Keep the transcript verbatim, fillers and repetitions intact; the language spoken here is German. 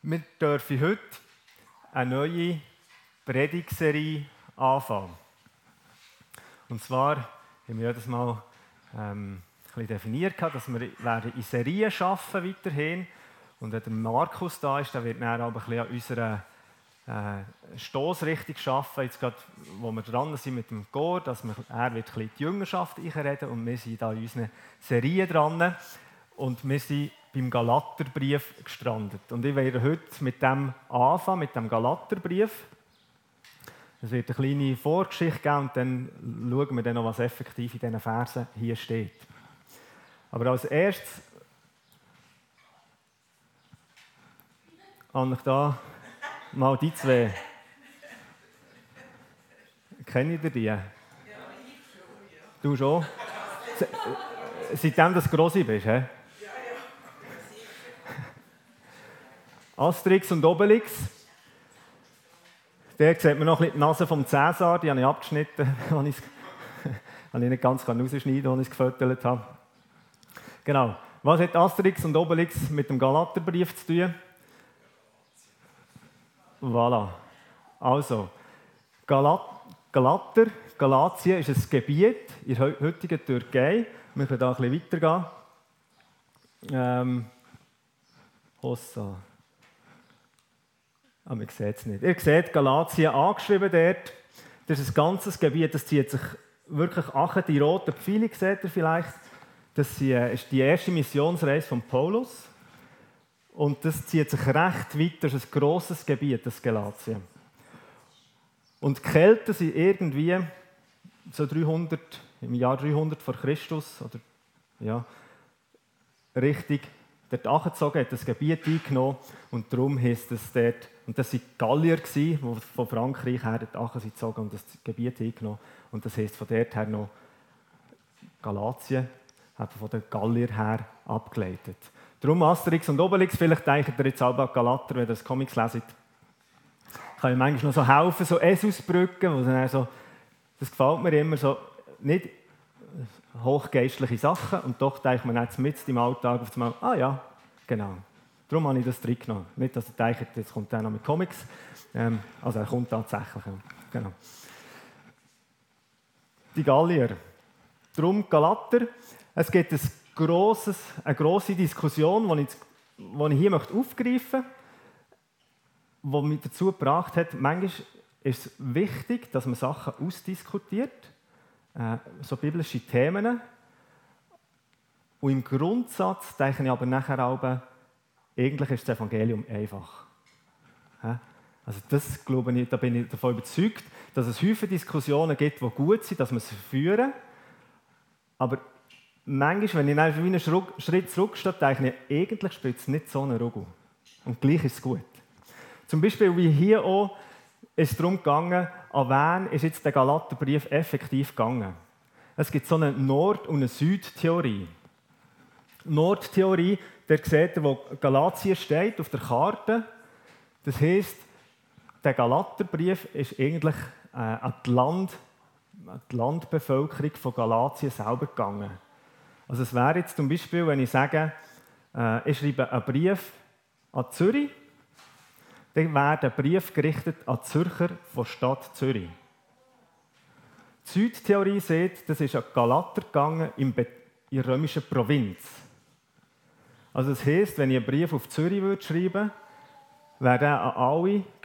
Wir dürfen heute eine neue Predigtserie anfangen. Und zwar haben wir jedes Mal ähm, ein bisschen definiert, dass wir werden in Serien arbeiten weiterhin. Und wenn der Markus da ist, dann wird er aber ein bisschen an unserer äh, Stossrichtung arbeiten. Jetzt gerade, wo wir dran sind mit dem Chor, dass wir, er wird ein bisschen die Jüngerschaft einreden und wir sind da in unseren Serien dran. Und wir sind beim Galaterbrief gestrandet. Und ich werde heute mit dem anfangen, mit dem Galaterbrief. Es wird eine kleine Vorgeschichte geben und dann schauen wir dann noch, was effektiv in diesen Versen hier steht. Aber als erstes habe ich da mal die zwei. Kennt ihr die? Ja, ich schon, ja. Du schon? Seitdem du gross bist, hä? Asterix und Obelix. Der sieht man noch ein bisschen die Nase vom Cäsar, die habe ich abgeschnitten, habe ich nicht ganz rausschneiden kann, als ich es gefüttert habe. Genau. Was hat Asterix und Obelix mit dem Galaterbrief zu tun? Voilà. Also, Galat Galater, Galatien ist ein Gebiet in der heutigen Türkei. Wir können hier ein bisschen weitergehen. Ähm, Hossa. Ah, man sieht es nicht. Ihr seht Galatien angeschrieben dort. Das ist ein ganzes Gebiet, das zieht sich wirklich an. Die roten Pfeile seht ihr vielleicht. Das ist die erste Missionsreise von Paulus. Und das zieht sich recht weit. Das ist ein grosses Gebiet, das Galatien. Und die Kelten sind irgendwie so dreihundert, im Jahr dreihundert vor Christus, oder ja, richtig dort angezogen, hat das Gebiet eingenommen und darum heisst es dort, und das waren Gallier, die von Frankreich her dort angezogen und das Gebiet eingenommen. Und das heisst von dort her noch Galatien, hat von den Gallier her abgeleitet. Darum Asterix und Obelix, vielleicht denkt ihr jetzt auch an Galater, wenn ihr das Comics leset. Kann ich manchmal noch so helfen, so Esusbrücken, wo dann so, das gefällt mir immer so, nicht hochgeistliche Sachen und doch denkt man jetzt mit im Alltag auf einmal, ah ja, genau. Darum habe ich das drin genommen. Nicht, dass ihr denkt, jetzt kommt er noch mit Comics. Ähm, also er kommt tatsächlich. Ja. Genau. Die Gallier. Darum Galater. Es gibt ein grosses, eine grosse Diskussion, die ich, die ich hier aufgreifen möchte, die mich dazu gebracht hat, manchmal ist es wichtig, dass man Sachen ausdiskutiert, äh, so biblische Themen. Und im Grundsatz denke ich aber nachher auch, eigentlich ist das Evangelium einfach. Also das glaube ich, da bin ich davon überzeugt, dass es häufig Diskussionen gibt, die gut sind, dass wir sie führen. Aber manchmal, wenn ich dann einen Schritt zurückstehe, denke ich, eigentlich spielt es nicht so eine Rolle. Und gleich ist es gut. Zum Beispiel, wie hier auch, ist es darum gegangen, an wen ist jetzt der Galaterbrief effektiv gegangen. Es gibt so eine Nord- und eine Südtheorie. Nordtheorie, der seht ihr, wo Galatien steht auf der Karte. Das heisst, der Galaterbrief ist eigentlich äh, an, die Land, an die Landbevölkerung von Galatien selber gegangen. Also es wäre jetzt zum Beispiel, wenn ich sage, äh, ich schreibe einen Brief an Zürich, dann wäre der Brief gerichtet an die Zürcher von der Stadt Zürich. Die Südtheorie sieht, das ist an Galater gegangen in der römischen Provinz. Also das heisst, wenn ich einen Brief auf Zürich würde schreiben würde, wäre der an alle